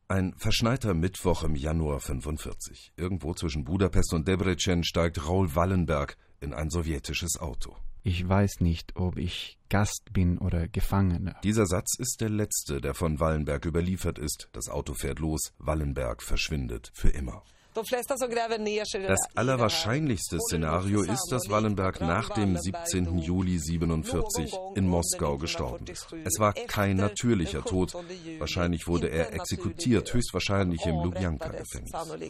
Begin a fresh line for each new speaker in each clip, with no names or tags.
Ein verschneiter Mittwoch im Januar 1945. Irgendwo zwischen Budapest und Debrecen steigt Raoul Wallenberg in ein sowjetisches Auto.
Ich weiß nicht, ob ich Gast bin oder Gefangener.
Dieser Satz ist der letzte, der von Wallenberg überliefert ist. Das Auto fährt los, Wallenberg verschwindet für immer. Das allerwahrscheinlichste Szenario ist, dass Wallenberg nach dem 17. Juli 1947 in Moskau gestorben ist. Es war kein natürlicher Tod. Wahrscheinlich wurde er exekutiert, höchstwahrscheinlich im Lubjanka-Gefängnis.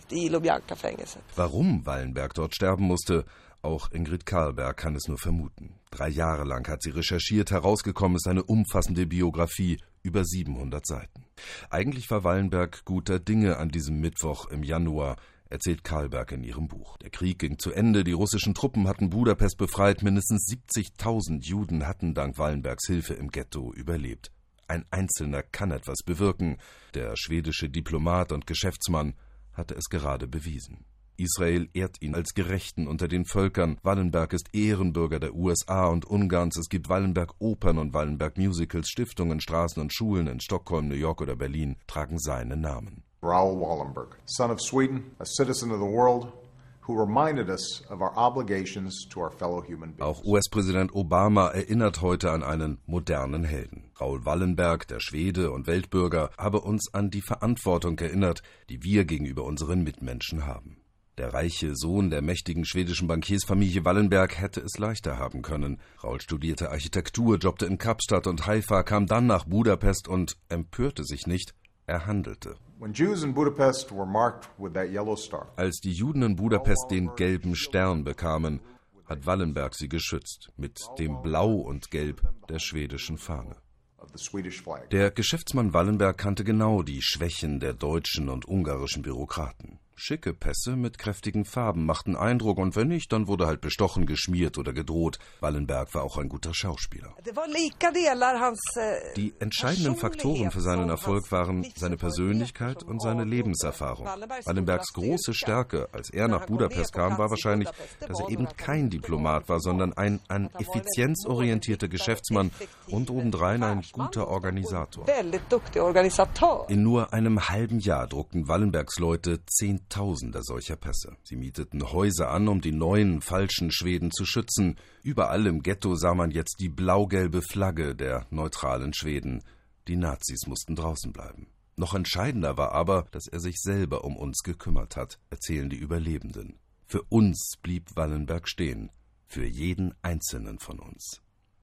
Warum Wallenberg dort sterben musste, auch Ingrid Carlberg kann es nur vermuten. 3 Jahre lang hat sie recherchiert, herausgekommen ist eine umfassende Biografie, über 700 Seiten. Eigentlich war Wallenberg guter Dinge an diesem Mittwoch im Januar, erzählt Carlberg in ihrem Buch. Der Krieg ging zu Ende, die russischen Truppen hatten Budapest befreit, mindestens 70.000 Juden hatten dank Wallenbergs Hilfe im Ghetto überlebt. Ein Einzelner kann etwas bewirken. Der schwedische Diplomat und Geschäftsmann hatte es gerade bewiesen. Israel ehrt ihn als Gerechten unter den Völkern. Wallenberg ist Ehrenbürger der USA und Ungarns. Es gibt Wallenberg-Opern und Wallenberg-Musicals. Stiftungen, Straßen und Schulen in Stockholm, New York oder Berlin tragen seinen Namen.
Raoul Wallenberg, son of Sweden, a citizen of the world, who reminded us of our obligations to our fellow human beings.
Auch US-Präsident Obama erinnert heute an einen modernen Helden. Raoul Wallenberg, der Schwede und Weltbürger, habe uns an die Verantwortung erinnert, die wir gegenüber unseren Mitmenschen haben. Der reiche Sohn der mächtigen schwedischen Bankiersfamilie Wallenberg hätte es leichter haben können. Raoul studierte Architektur, jobbte in Kapstadt und Haifa, kam dann nach Budapest und empörte sich nicht, er handelte. Als die Juden in Budapest den gelben Stern bekamen, hat Wallenberg sie geschützt, mit dem Blau und Gelb der schwedischen Fahne. Der Geschäftsmann Wallenberg kannte genau die Schwächen der deutschen und ungarischen Bürokraten. Schicke Pässe mit kräftigen Farben machten Eindruck und wenn nicht, dann wurde halt bestochen, geschmiert oder gedroht. Wallenberg war auch ein guter Schauspieler. Die entscheidenden Faktoren für seinen Erfolg waren seine Persönlichkeit und seine Lebenserfahrung. Wallenbergs große Stärke, als er nach Budapest kam, war wahrscheinlich, dass er eben kein Diplomat war, sondern ein an Effizienz orientierter Geschäftsmann und obendrein ein guter Organisator. In nur einem halben Jahr druckten Wallenbergs Leute Zehntausende solcher Pässe. Sie mieteten Häuser an, um die neuen, falschen Schweden zu schützen. Überall im Ghetto sah man jetzt die blau-gelbe Flagge der neutralen Schweden. Die Nazis mussten draußen bleiben. Noch entscheidender war aber, dass er sich selber um uns gekümmert hat, erzählen die Überlebenden. Für uns blieb Wallenberg stehen, für jeden Einzelnen von uns.